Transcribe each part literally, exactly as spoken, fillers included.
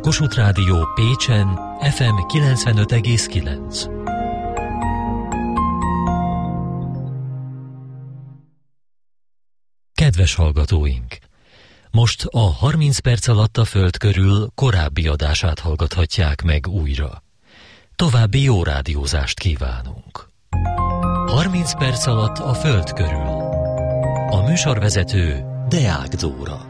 Kossuth Rádió Pécsen ef em kilencvenöt egész kilenc. Kedves hallgatóink! Most a harminc perc alatt a Föld körül korábbi adását hallgathatják meg újra. További jó rádiózást kívánunk! harminc perc alatt a Föld körül. A műsorvezető Deák Dóra.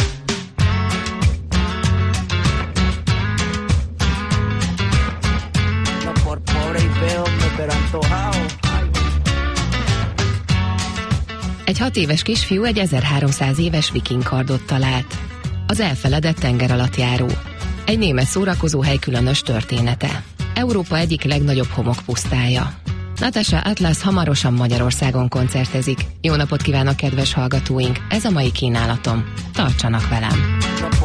Egy hat éves kisfiú egy ezerháromszáz éves viking kardot talált. Az elfeledett tengeralattjáró. Egy német szórakozóhely különös története. Európa egyik legnagyobb homokpusztája. Natasha Atlas hamarosan Magyarországon koncertezik. Jó napot kívánok, kedves hallgatóink! Ez a mai kínálatom. Tartsanak velem!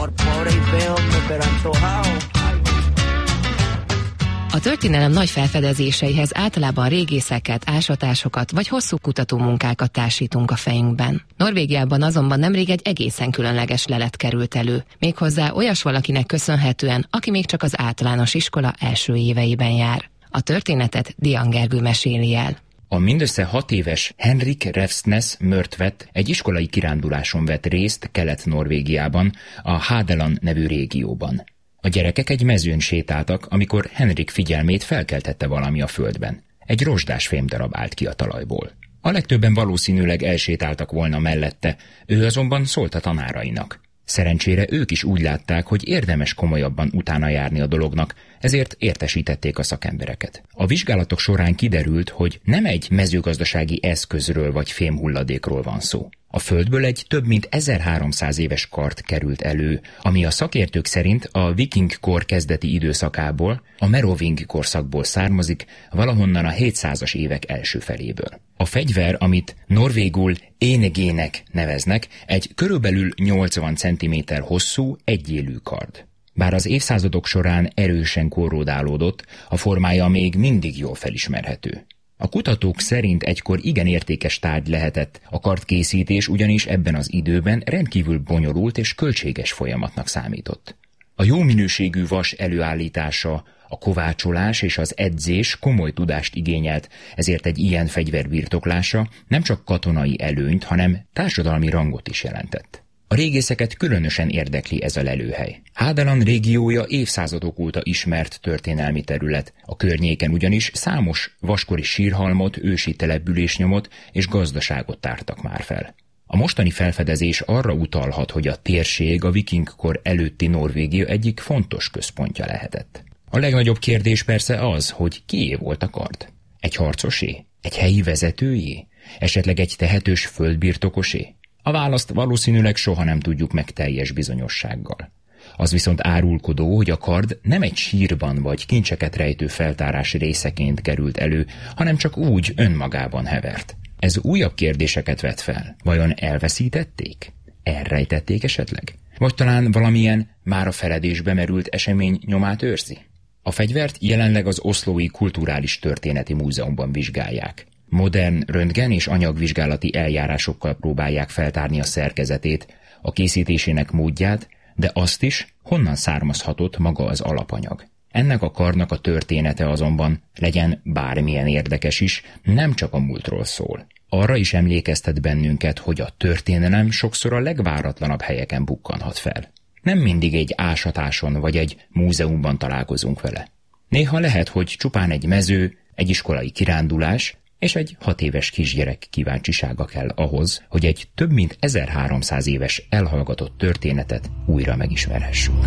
A történelem nagy felfedezéseihez általában régészeket, ásatásokat vagy hosszú kutatómunkákat társítunk a fejünkben. Norvégiában azonban nemrég egy egészen különleges lelet került elő, méghozzá olyas valakinek köszönhetően, aki még csak az általános iskola első éveiben jár. A történetet Dian Gergő meséli el. A mindössze hat éves Henrik Refsnes Mörtvet egy iskolai kiránduláson vett részt Kelet-Norvégiában, a Hadeland nevű régióban. A gyerekek egy mezőn sétáltak, amikor Henrik figyelmét felkeltette valami a földben. Egy rozsdás fémdarab állt ki a talajból. A legtöbben valószínűleg elsétáltak volna mellette, ő azonban szólt a tanárainak. Szerencsére ők is úgy látták, hogy érdemes komolyabban utána járni a dolognak, ezért értesítették a szakembereket. A vizsgálatok során kiderült, hogy nem egy mezőgazdasági eszközről vagy fémhulladékról van szó. A földből egy több mint ezerháromszáz éves kard került elő, ami a szakértők szerint a viking kor kezdeti időszakából, a meroving korszakból származik, valahonnan a hétszázas évek első feléből. A fegyver, amit norvégul énegének neveznek, egy körülbelül nyolcvan centiméter hosszú, egyélű kard. Bár az évszázadok során erősen korródálódott, a formája még mindig jól felismerhető. A kutatók szerint egykor igen értékes tárgy lehetett, a kardkészítés ugyanis ebben az időben rendkívül bonyolult és költséges folyamatnak számított. A jó minőségű vas előállítása, a kovácsolás és az edzés komoly tudást igényelt, ezért egy ilyen fegyver birtoklása nem csak katonai előnyt, hanem társadalmi rangot is jelentett. A régészeket különösen érdekli ez a lelőhely. Hadeland régiója évszázadok óta ismert történelmi terület, a környéken ugyanis számos vaskori sírhalmot, ősi településnyomot és gazdaságot tártak már fel. A mostani felfedezés arra utalhat, hogy a térség a vikingkor előtti Norvégia egyik fontos központja lehetett. A legnagyobb kérdés persze az, hogy kié volt a kard? Egy harcosé? Egy helyi vezetőjé? Esetleg egy tehetős földbirtokosé? A választ valószínűleg soha nem tudjuk meg teljes bizonyossággal. Az viszont árulkodó, hogy a kard nem egy sírban vagy kincseket rejtő feltárás részeként került elő, hanem csak úgy önmagában hevert. Ez újabb kérdéseket vet fel. Vajon elveszítették? Elrejtették esetleg? Vagy talán valamilyen már a feledésbe merült esemény nyomát őrzi? A fegyvert jelenleg az Oslói Kulturális Történeti Múzeumban vizsgálják. Modern röntgen és anyagvizsgálati eljárásokkal próbálják feltárni a szerkezetét, a készítésének módját, de azt is, honnan származhatott maga az alapanyag. Ennek a kardnak a története azonban, legyen bármilyen érdekes is, nem csak a múltról szól. Arra is emlékeztet bennünket, hogy a történelem sokszor a legváratlanabb helyeken bukkanhat fel. Nem mindig egy ásatáson vagy egy múzeumban találkozunk vele. Néha lehet, hogy csupán egy mező, egy iskolai kirándulás, és egy hat éves kisgyerek kíváncsisága kell ahhoz, hogy egy több mint ezerháromszáz éves elhallgatott történetet újra megismerhessünk.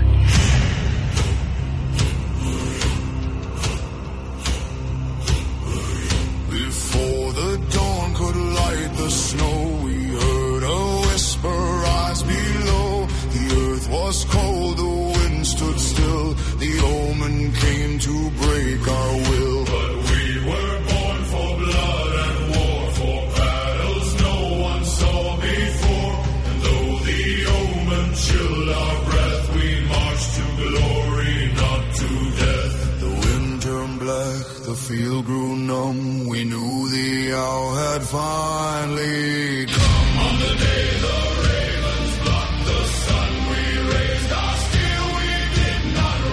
Before the dawn could light the snow, we heard a whisper rise below. The earth was cold, the wind stood still. The omen came to break our will. But we were born for blood and war, for battles no one saw before. And though the omen chilled our breath, we marched to glory, not to death. The wind turned black, the field grew numb. We knew the hour had finally come. On the day the ravens blocked the sun, we raised our steel, we did not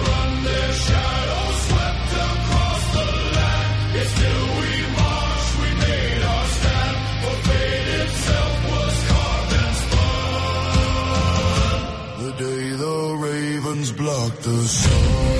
block the sun.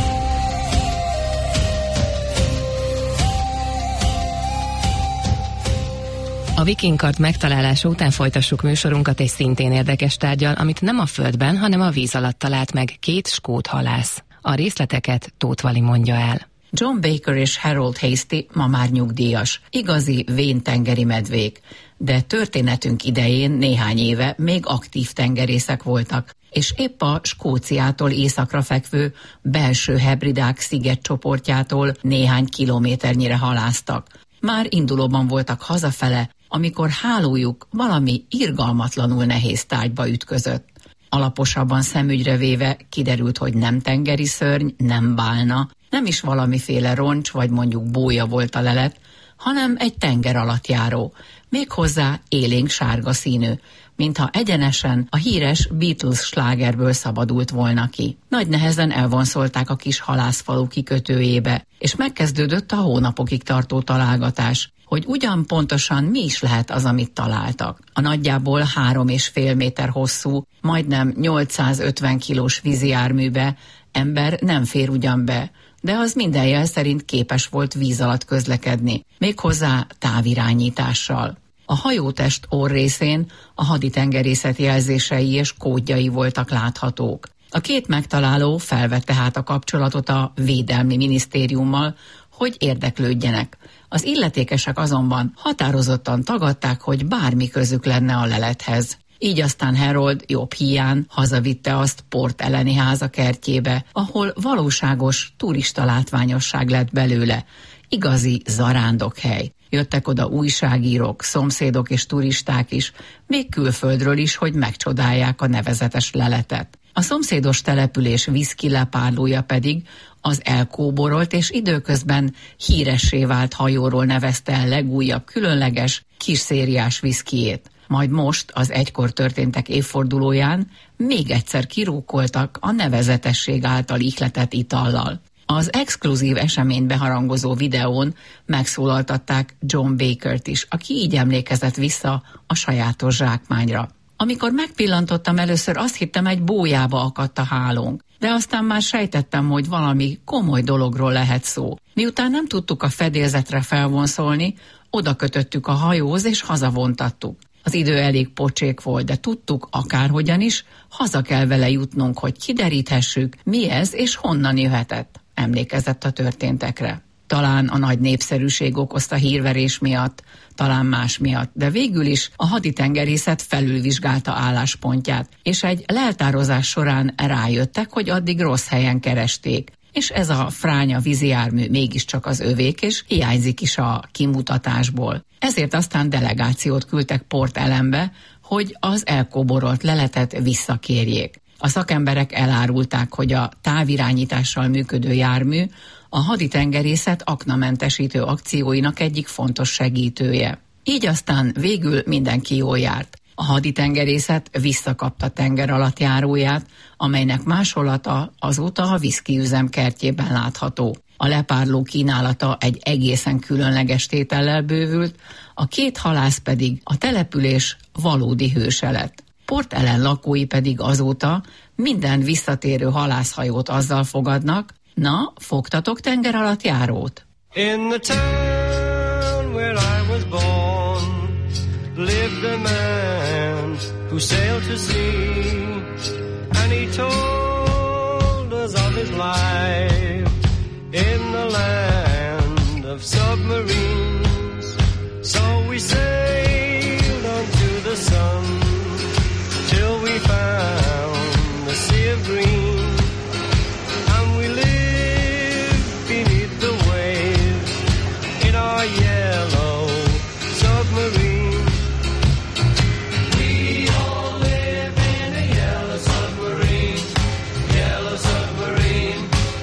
A vikingkard megtalálása után folytassuk műsorunkat egy szintén érdekes tárggyal, amit nem a földben, hanem a víz alatt talált meg két skót halász. A részleteket Tóth Vali mondja el. John Baker és Harold Hasty ma már nyugdíjas, igazi véntengeri medvék, de történetünk idején néhány éve még aktív tengerészek voltak, és épp a Skóciától északra fekvő Belső Hebridák szigetcsoportjától néhány kilométernyire halásztak. Már indulóban voltak hazafele, amikor hálójuk valami irgalmatlanul nehéz tárgyba ütközött. Alaposabban szemügyre véve kiderült, hogy nem tengeri szörny, nem bálna, nem is valamiféle roncs vagy mondjuk bója volt a lelet, hanem egy tenger alatt járó, méghozzá élénk sárga színű, mintha egyenesen a híres Beatles slágerből szabadult volna ki. Nagy nehezen elvonszolták a kis halászfalu kikötőjébe, és megkezdődött a hónapokig tartó találgatás, hogy ugyan pontosan mi is lehet az, amit találtak. A nagyjából három és fél méter hosszú, majdnem nyolcszázötven kilós vízijárműbe ember nem fér ugyan be, de az minden jel szerint képes volt víz alatt közlekedni, méghozzá távirányítással. A hajótest orrrészén a haditengerészet jelzései és kódjai voltak láthatók. A két megtaláló felvette hát a kapcsolatot a Védelmi Minisztériummal, hogy érdeklődjenek. Az illetékesek azonban határozottan tagadták, hogy bármi közük lenne a lelethez. Így aztán Harold jobb híján hazavitte azt Port Elleni háza kertjébe, ahol valóságos turista látványosság lett belőle, igazi zarándokhely. Jöttek oda újságírók, szomszédok és turisták is, még külföldről is, hogy megcsodálják a nevezetes leletet. A szomszédos település viszki lepárlója pedig az elkóborolt és időközben híressé vált hajóról nevezte el legújabb különleges kisszériás viszkijét. Majd most, az egykor történtek évfordulóján még egyszer kirúkoltak a nevezetesség által ihletett itallal. Az exkluzív eseményt beharangozó videón megszólaltatták John Bakert is, aki így emlékezett vissza a sajátos zsákmányra. Amikor megpillantottam először, azt hittem, egy bójába akadt a hálónk, de aztán már sejtettem, hogy valami komoly dologról lehet szó. Miután nem tudtuk a fedélzetre felvonszolni, oda kötöttük a hajóhoz és hazavontattuk. Az idő elég pocsék volt, de tudtuk, akárhogyan is, haza kell vele jutnunk, hogy kideríthessük, mi ez és honnan jöhetett. Emlékezett a történtekre. Talán a nagy népszerűség okozta hírverés miatt, talán más miatt, de végül is a haditengerészet felülvizsgálta álláspontját, és egy leltározás során rájöttek, hogy addig rossz helyen keresték, és ez a fránya vízijármű mégiscsak az övék, és hiányzik is a kimutatásból. Ezért aztán delegációt küldtek Port Ellenbe, hogy az elkóborolt leletet visszakérjék. A szakemberek elárulták, hogy a távirányítással működő jármű a haditengerészet aknamentesítő akcióinak egyik fontos segítője. Így aztán végül mindenki jól járt. A haditengerészet visszakapta tengeralattjáróját, amelynek másolata azóta a viszkiüzem kertjében látható. A lepárló kínálata egy egészen különleges tétellel bővült, a két halász pedig a település valódi hőse lett. Port Ellen lakói pedig azóta minden visszatérő halászhajót azzal fogadnak, na, fogtatok tengeralattjárót? In the town where I was born lived a man who sailed to sea, and he told us of his life in the land of submarines. So we sailed on to the sun till we found the sea of green, and we lived beneath the waves in our yellow submarine. We all live in a yellow submarine, yellow submarine,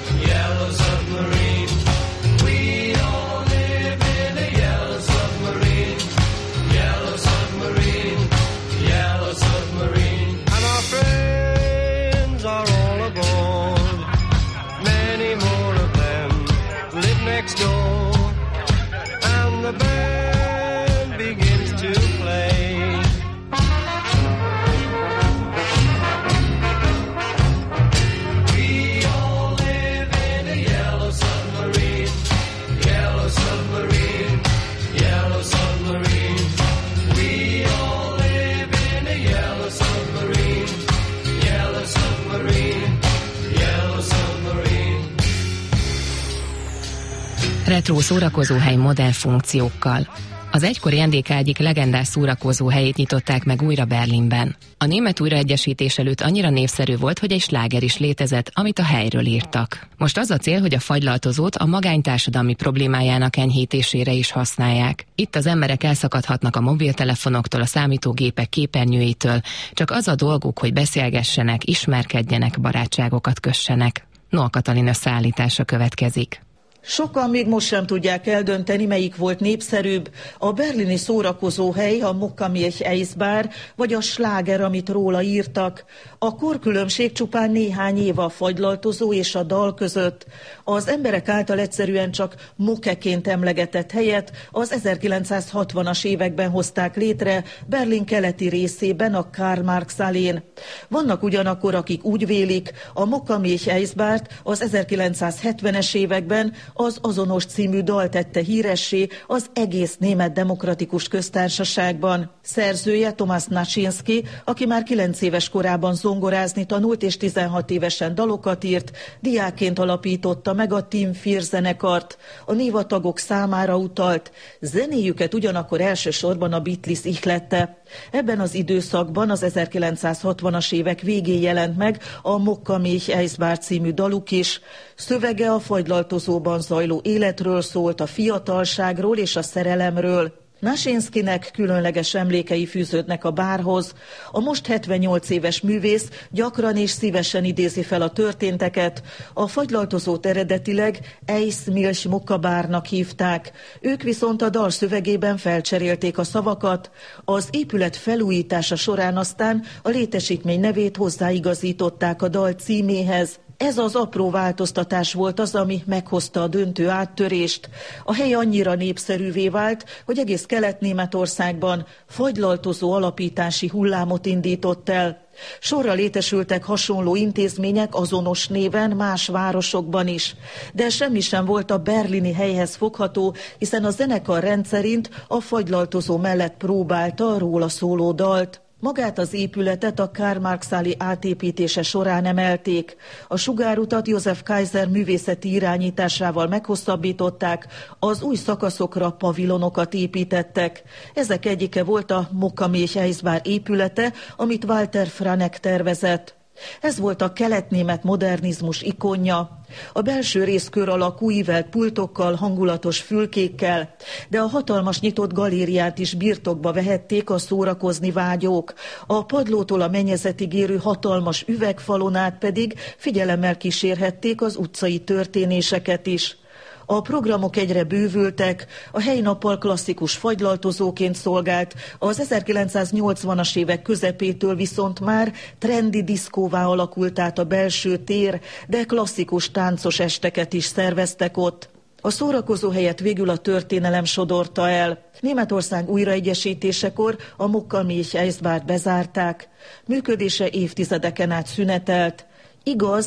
Retro szórakozóhely modern funkciókkal. Az egykori en dé ká egyik legendás szórakozóhelyét nyitották meg újra Berlinben. A német újraegyesítés előtt annyira népszerű volt, hogy egy sláger is létezett, amit a helyről írtak. Most az a cél, hogy a fagylaltozót a magány társadalmi problémájának enyhítésére is használják. Itt az emberek elszakadhatnak a mobiltelefonoktól, a számítógépek képernyőitől, csak az a dolguk, hogy beszélgessenek, ismerkedjenek, barátságokat kössenek. Noa Katalin összeállítása következik. Sokan még most sem tudják eldönteni, melyik volt népszerűbb, a berlini szórakozóhely, a Mokka-Milch Eisbar, vagy a sláger, amit róla írtak. A korkülönbség csupán néhány év a fagylaltozó és a dal között. Az emberek által egyszerűen csak mokeként emlegetett helyet az ezerkilencszázhatvanas években hozták létre Berlin keleti részében, a Karl Marx allén. Vannak ugyanakkor, akik úgy vélik, a Mokka-Milch Eisbart az ezerkilencszázhetvenes években az azonos című dal tette híressé az egész német demokratikus köztársaságban. Szerzője Thomas Naczynski, aki már kilenc éves korában zongorázni tanult és tizenhat évesen dalokat írt, diákként alapította meg a Team Vier zenekart. A név a tagok számára utalt, zenéjüket ugyanakkor elsősorban a Beatles ihlette. Ebben az időszakban az ezerkilencszázhatvanas évek végén jelent meg a Mokka-Milch Eisbar című daluk is. Szövege a fagylaltozóban zajló életről szólt, a fiatalságról és a szerelemről. Naczynskinek különleges emlékei fűződnek a bárhoz. A most hetvennyolc éves művész gyakran és szívesen idézi fel a történteket. A fagylaltozót eredetileg Eis-Milch Mokka bárnak hívták. Ők viszont a dal szövegében felcserélték a szavakat. Az épület felújítása során aztán a létesítmény nevét hozzáigazították a dal címéhez. Ez az apró változtatás volt az, ami meghozta a döntő áttörést. A hely annyira népszerűvé vált, hogy egész Kelet-Németországban fagylaltozó alapítási hullámot indított el. Sorra létesültek hasonló intézmények azonos néven más városokban is. De semmi sem volt a berlini helyhez fogható, hiszen a zenekar rendszerint a fagylaltozó mellett próbálta róla szóló dalt. Magát az épületet a Karl Marx allé átépítése során emelték. A sugárutat Josef Kaiser művészeti irányításával meghosszabbították, az új szakaszokra pavilonokat építettek. Ezek egyike volt a Mokka-Milch Eisbar épülete, amit Walter Franek tervezett. Ez volt a keletnémet modernizmus ikonja. A belső rész kör alakú ívelt pultokkal, hangulatos fülkékkel, de a hatalmas nyitott galériát is birtokba vehették a szórakozni vágyók. A padlótól a mennyezetig érő hatalmas üvegfalon át pedig figyelemmel kísérhették az utcai történéseket is. A programok egyre bővültek, a hely nappal klasszikus fagylaltozóként szolgált, az ezerkilencszáznyolcvanas évek közepétől viszont már trendi diszkóvá alakult át a belső tér, de klasszikus táncos esteket is szerveztek ott. A szórakozó helyet végül a történelem sodorta el. Németország újraegyesítésekor a Mokka-Milch Eisbart bezárták. Működése évtizedeken át szünetelt. Igaz,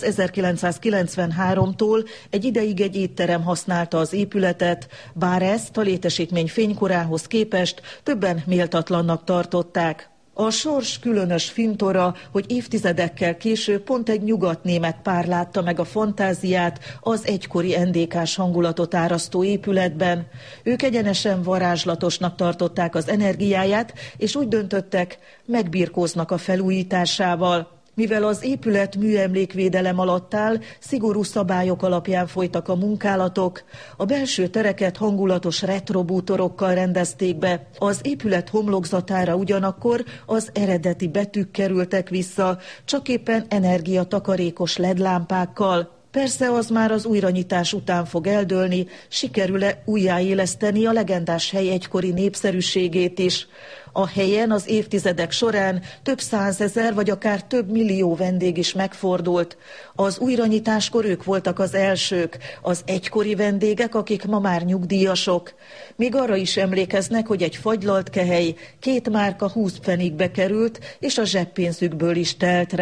ezerkilencszázkilencvenháromtól egy ideig egy étterem használta az épületet, bár ezt a létesítmény fénykorához képest többen méltatlannak tartották. A sors különös fintora, hogy évtizedekkel később pont egy nyugatnémet pár látta meg a fantáziát az egykori en dé ká-s hangulatot árasztó épületben. Ők egyenesen varázslatosnak tartották az energiáját, és úgy döntöttek, megbirkóznak a felújításával. Mivel az épület műemlékvédelem alatt áll, szigorú szabályok alapján folytak a munkálatok. A belső tereket hangulatos retrobútorokkal rendezték be. Az épület homlokzatára ugyanakkor az eredeti betűk kerültek vissza, csak éppen energiatakarékos led lámpákkal. Persze az már az újranyitás után fog eldőlni, sikerül-e újjáéleszteni a legendás hely egykori népszerűségét is. A helyen az évtizedek során több százezer vagy akár több millió vendég is megfordult. Az újranyitáskor ők voltak az elsők, az egykori vendégek, akik ma már nyugdíjasok. Még arra is emlékeznek, hogy egy fagylalt kehely két márka húsz pfennigbe került, és a zseppénzükből is telt rá.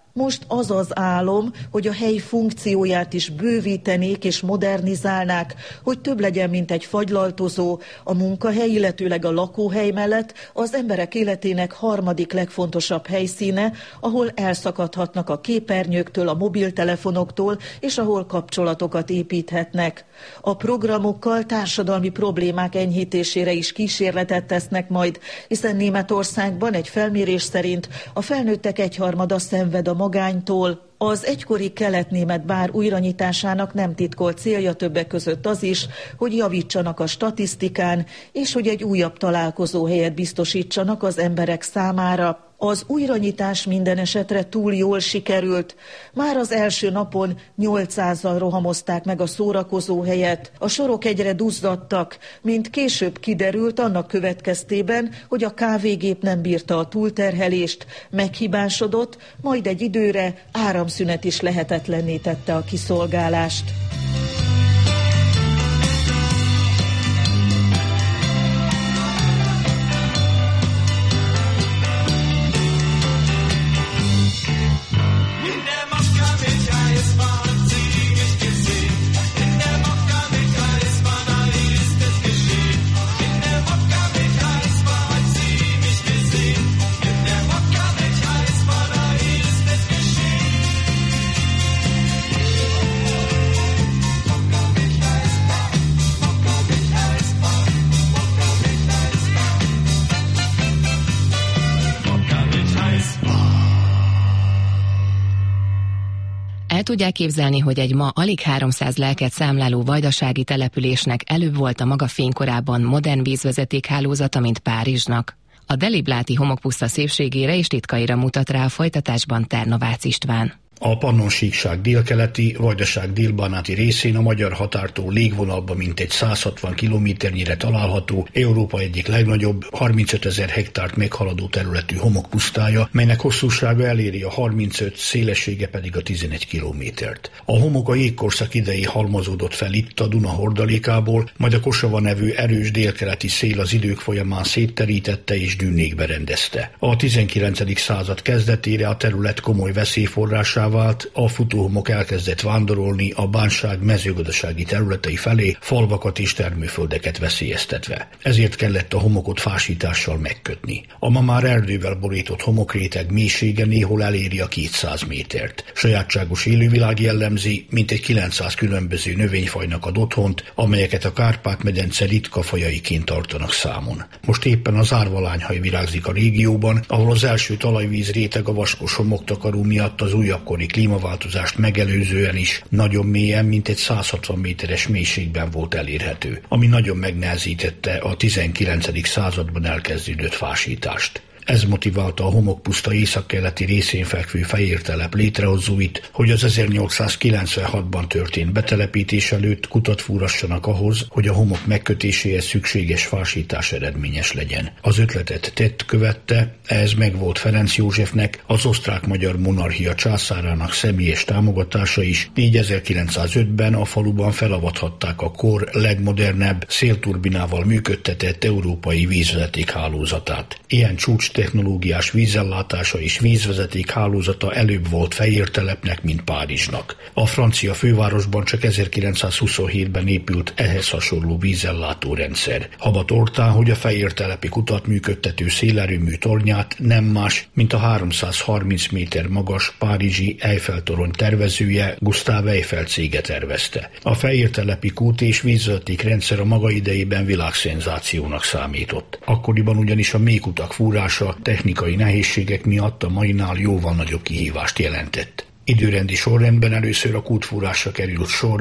Most az az álom, hogy a hely funkcióját is bővítenék és modernizálnák, hogy több legyen, mint egy fagylaltozó, a munkahely, illetőleg a lakóhely mellett az emberek életének harmadik legfontosabb helyszíne, ahol elszakadhatnak a képernyőktől, a mobiltelefonoktól, és ahol kapcsolatokat építhetnek. A programokkal társadalmi problémák enyhítésére is kísérletet tesznek majd, hiszen Németországban egy felmérés szerint a felnőttek egyharmada szenved a magánytól. Az egykori kelet-német bár újranyitásának nem titkolt célja többek között az is, hogy javítsanak a statisztikán, és hogy egy újabb találkozóhelyet biztosítsanak az emberek számára. Az újranyitás minden esetre túl jól sikerült. Már az első napon nyolcszázan rohamozták meg a szórakozóhelyet. A sorok egyre duzzadtak, mint később kiderült annak következtében, hogy a kávégép nem bírta a túlterhelést, meghibásodott, majd egy időre áramszünet is lehetetlenné tette a kiszolgálást. El tudják képzelni, hogy egy ma alig háromszáz lelket számláló vajdasági településnek előbb volt a maga fénykorában modern vízvezetékhálózata, mint Párizsnak? A delibláti homokpuszta szépségére és titkaira mutat rá a folytatásban Ternovácz István. A Pannonsíkság délkeleti, Vajdaság délbánáti részén a magyar határtól légvonalban mintegy száz hatvan kilométernyire található Európa egyik legnagyobb, harmincötezer hektárt meghaladó területű homokpusztája, melynek hosszúsága eléri a harmincöt, szélessége pedig a tizenegy kilométert. A homok a jégkorszak idején halmozódott fel itt a Duna hordalékából, majd a Kosava nevű erős délkeleti szél az idők folyamán szétterítette és dűnékbe rendezte. A tizenkilencedik század kezdetére a terület komoly veszélyforrásá vált, a futóhomok elkezdett vándorolni a bánság mezőgazdasági területei felé, falvakat és termőföldeket veszélyeztetve. Ezért kellett a homokot fásítással megkötni. A ma már erdővel borított homokréteg mélysége néhol eléri a kétszáz métert. Sajátságos élővilág jellemzi, mintegy kilencszáz különböző növényfajnak ad otthont, amelyeket a Kárpát-medence ritka fajaiként tartanak számon. Most éppen az árvalányhaj virágzik a régióban, ahol az első talajvíz réteg a vaskos homoktakaró miatt az újabb klímaváltozást megelőzően is nagyon mélyen, mint egy száz hatvan méteres mélységben volt elérhető, ami nagyon megnehezítette a tizenkilencedik században elkezdődött fásítást. Ez motiválta a homokpuszta északkeleti részén fekvő Fejértelep létrehozóit, hogy az ezernyolcszázkilencvenhatban történt betelepítés előtt kutat fúrassanak ahhoz, hogy a homok megkötéséhez szükséges fásítás eredményes legyen. Az ötletet tett követte, ehhez megvolt Ferenc Józsefnek, az osztrák-magyar monarchia császárának személyes támogatása is, így ezerkilencszázötben a faluban felavathatták a kor legmodernebb, szélturbinával működtetett európai vízvezeték hálózatát. Ilyen csúcs technológiás vízellátása és vízvezeték hálózata előbb volt Fejértelepnek, mint Párizsnak. A francia fővárosban csak ezerkilencszázhuszonhétben épült ehhez hasonló vízellátó rendszer. Habat ortán, hogy a fejértelepi kutat működtető szélerőmű tornyát nem más, mint a háromszázharminc méter magas párizsi Eiffel-torony tervezője, Gustave Eiffel cége tervezte. A fejértelepi kút és vízvezeték rendszer a maga idejében világszenzációnak számított. Akkoriban ugyanis a mélykutak fúrása technikai nehézségek miatt a mainál jóval nagyobb kihívást jelentett. Időrendi sorrendben először a kútfúrásra került sor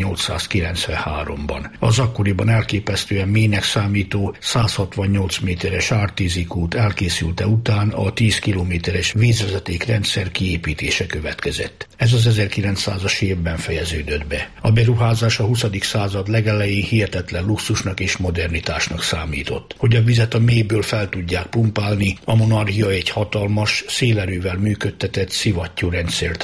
ezernyolcszázkilencvenháromban. Az akkoriban elképesztően mélynek számító száz hatvannyolc méteres ártízi kút elkészülte után a tíz kilométeres vízvezetékrendszer kiépítése következett. Ez az ezerkilencszázas évben fejeződött be. A beruházás a huszadik század legelején hihetetlen luxusnak és modernitásnak számított. Hogy a vizet a mélyből fel tudják pumpálni, a monarchia egy hatalmas, szélerővel működtetett szivattyúrendszert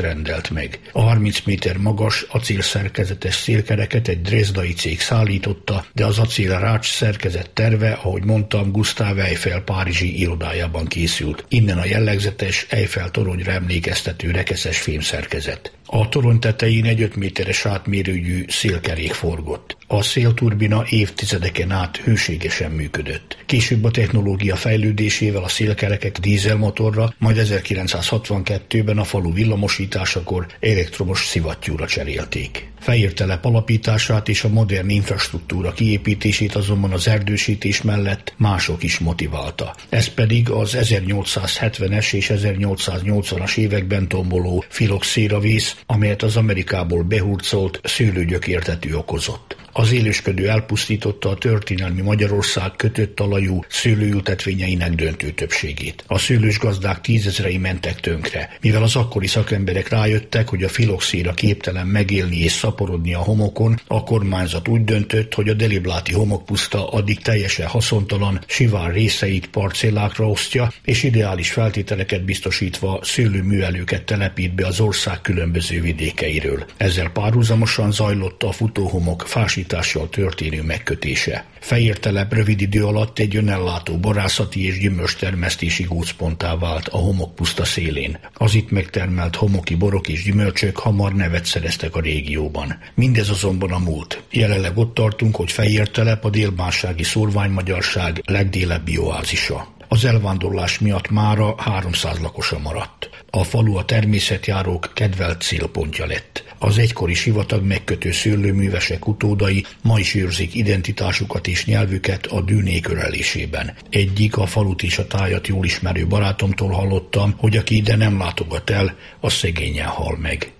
rendelt meg. A harminc méter magas acélszerkezetes szélkereket egy dresdai cég szállította, de az acél rács szerkezet terve, ahogy mondtam, Gustave Eiffel párizsi irodájában készült. Innen a jellegzetes Eiffel toronyra emlékeztető rekeszes fémszerkezet. A torony tetején egy öt méteres átmérőjű szélkerék forgott. A szélturbina évtizedeken át hőségesen működött. Később a technológia fejlődésével a szélkerekek dízelmotorra, majd ezerkilencszázhatvankettőben a falu villamosításakor elektromos szivattyúra cserélték. Fejértelep alapítását és a modern infrastruktúra kiépítését azonban az erdősítés mellett mások is motiválta. Ez pedig az ezernyolcszázhetvenes és ezernyolcszáznyolcvanas években tomboló filoxéravész, amelyet az Amerikából behurcolt szőlőgyökértető okozott. Az élősködő elpusztította a történelmi Magyarország kötött talajú szőlőültetvényeinek döntő többségét. A szőlős gazdák tízezrei mentek tönkre, mivel az akkori szakemberek rájöttek, hogy a filoxéra képtelen megélni és szaporodni a homokon, a kormányzat úgy döntött, hogy a delibláti homokpuszta addig teljesen haszontalan, sivár részeit parcellákra osztja, és ideális feltételeket biztosítva szőlőművelőket telepít be az ország különböző vidékeiről. Ezzel párhuzamosan zajlott a futóhomok fásítással történő megkötése. Fejértelep rövid idő alatt egy önellátó borászati és gyümölcstermesztési gócponttá vált a homokpuszta szélén. Az itt megtermelt homoki borok és gyümölcsök hamar nevet szereztek a régióban. Mindez azonban a múlt. Jelenleg ott tartunk, hogy Fejértelep a délbánsági szórványmagyarság legdélebbi oázisa. Az elvándorlás miatt mára háromszáz lakosa maradt. A falu a természetjárók kedvelt célpontja lett. Az egykori sivatag megkötő szőlőművesek utódai ma is őrzik identitásukat és nyelvüket a dűnék örelésében. Egyik a falut és a tájat jól ismerő barátomtól hallottam, hogy aki ide nem látogat el, az szegényen hal meg.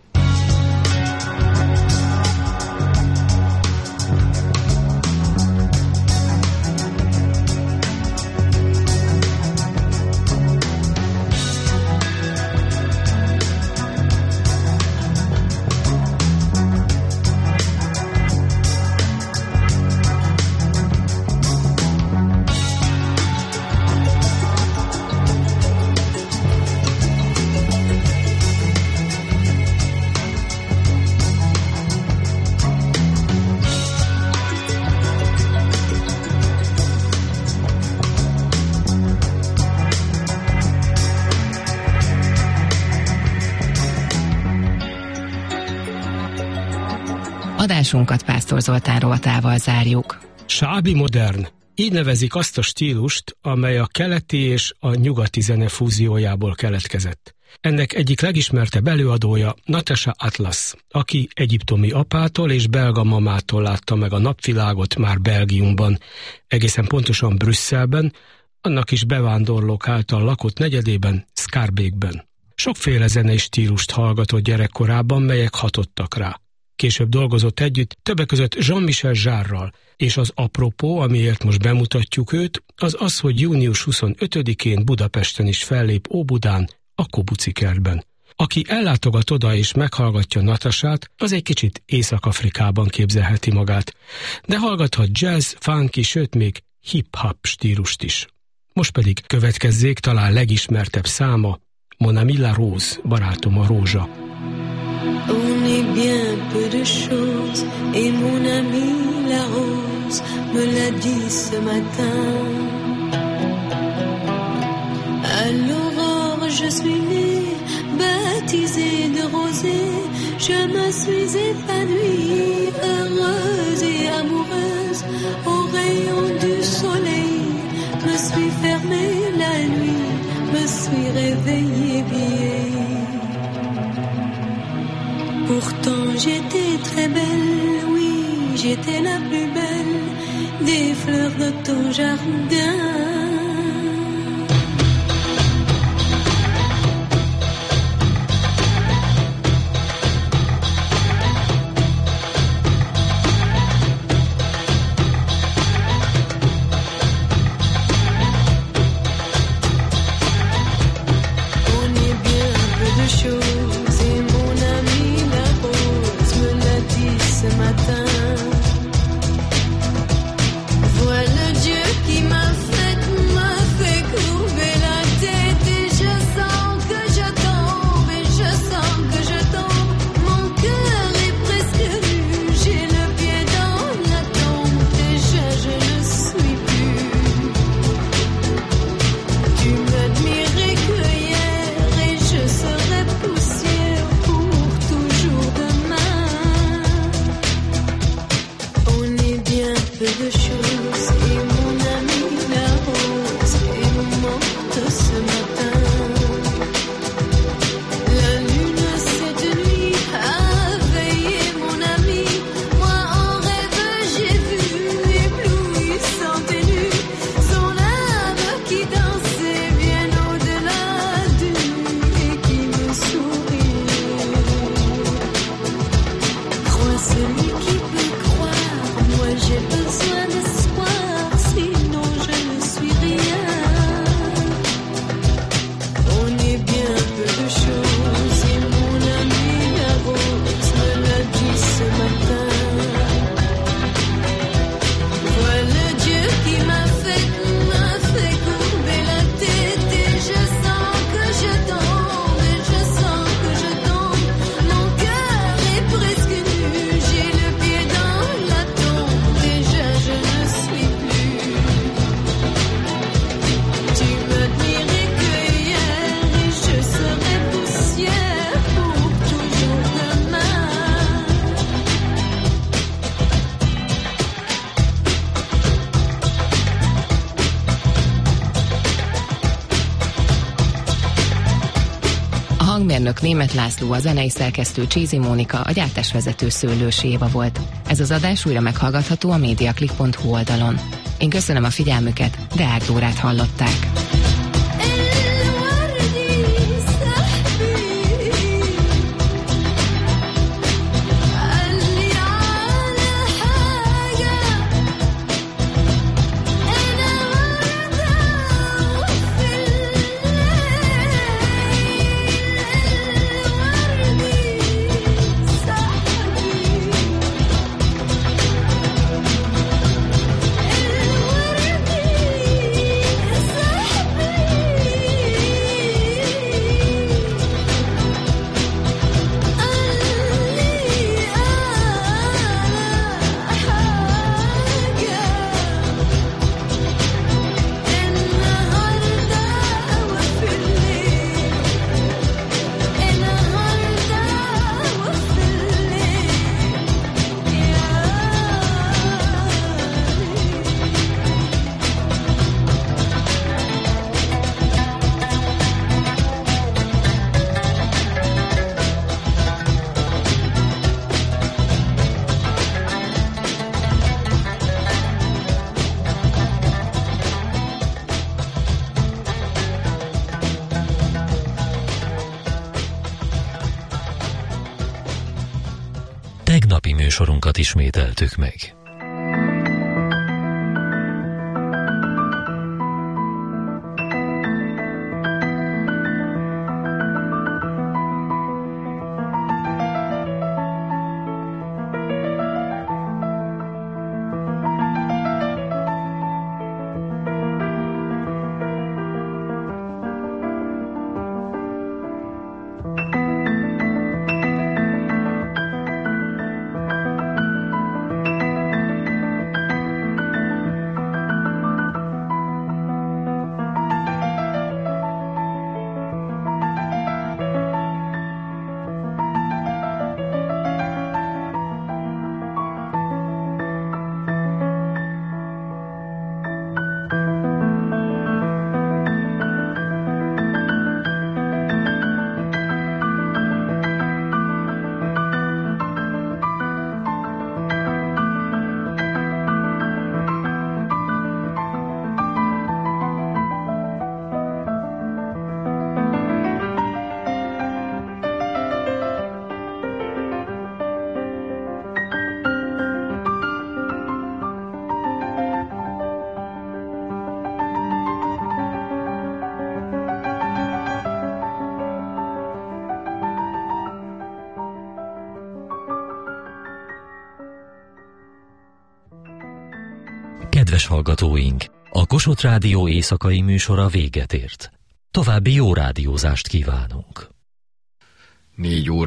Adásunkat Pásztor Zoltán rovatával zárjuk. Sábi modern. Így nevezik azt a stílust, amely a keleti és a nyugati zene fúziójából keletkezett. Ennek egyik legismertebb előadója Natasha Atlas, aki egyiptomi apától és belga mamától látta meg a napvilágot már Belgiumban, egészen pontosan Brüsszelben, annak is bevándorlók által lakott negyedében, Schaerbeekben. Sokféle zenei stílust hallgatott gyerekkorában, melyek hatottak rá. Később dolgozott együtt, többek között Jean-Michel Jarrral, és az apropó, amiért most bemutatjuk őt, az az, hogy június huszonötödikén Budapesten is fellép Óbudán, a Kobuci kertben. Aki ellátogat oda és meghallgatja Natasát, az egy kicsit Észak-Afrikában képzelheti magát, de hallgathat jazz, funky, sőt még hip-hop stílust is. Most pedig következzék talán legismertebb száma, Mon ami la rose, barátom a rózsa. On est bien peu de choses, et mon ami la rose me l'a dit ce matin. À l'aurore je suis née, baptisée de rosée, je me suis épanouie, heureuse et amoureuse, au rayon du soleil, me suis fermée la nuit, me suis réveillée vieille. Pourtant j'étais très belle, oui, j'étais la plus belle des fleurs de ton jardin. On est bien peu de choses et mon ami ce matin, vois le Dieu qui m'a fait hangmérnök Németh László, a zenei szerkesztő Csézi Mónika, a gyártásvezető Szőlősi Éva volt. Ez az adás újra meghallgatható a mediaclick pont hu oldalon. Én köszönöm a figyelmüket, Deák Dórát hallották. Tegnapi műsorunkat ismételtük meg. Kedves hallgatóink, a Kossuth Rádió éjszakai műsora véget ért. További jó rádiózást kívánunk. Négy óra